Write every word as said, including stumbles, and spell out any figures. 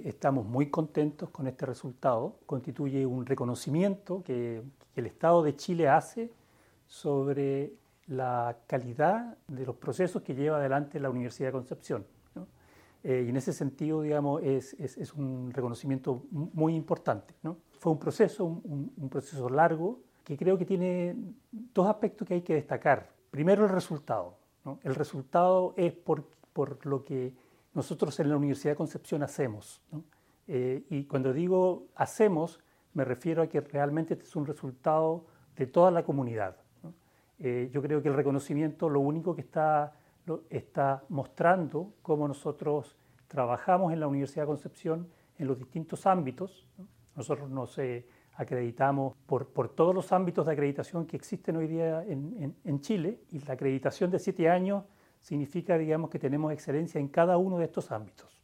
estamos muy contentos con este resultado. Constituye un reconocimiento que, que el Estado de Chile hace sobre la calidad de los procesos que lleva adelante la Universidad de Concepción, ¿no? Eh, y en ese sentido, digamos, es, es, es un reconocimiento muy importante, ¿no? Fue un proceso, un, un, un proceso largo, que creo que tiene dos aspectos que hay que destacar. Primero, el resultado, ¿no? El resultado es por, por lo que nosotros en la Universidad de Concepción hacemos, ¿no? Eh, y cuando digo hacemos, me refiero a que realmente este es un resultado de toda la comunidad, ¿no? Eh, yo creo que el reconocimiento lo único que está, lo, está mostrando cómo nosotros trabajamos en la Universidad de Concepción en los distintos ámbitos, ¿no? Nosotros nos eh, acreditamos por, por todos los ámbitos de acreditación que existen hoy día en, en, en Chile, y la acreditación de siete años significa, digamos, que tenemos excelencia en cada uno de estos ámbitos.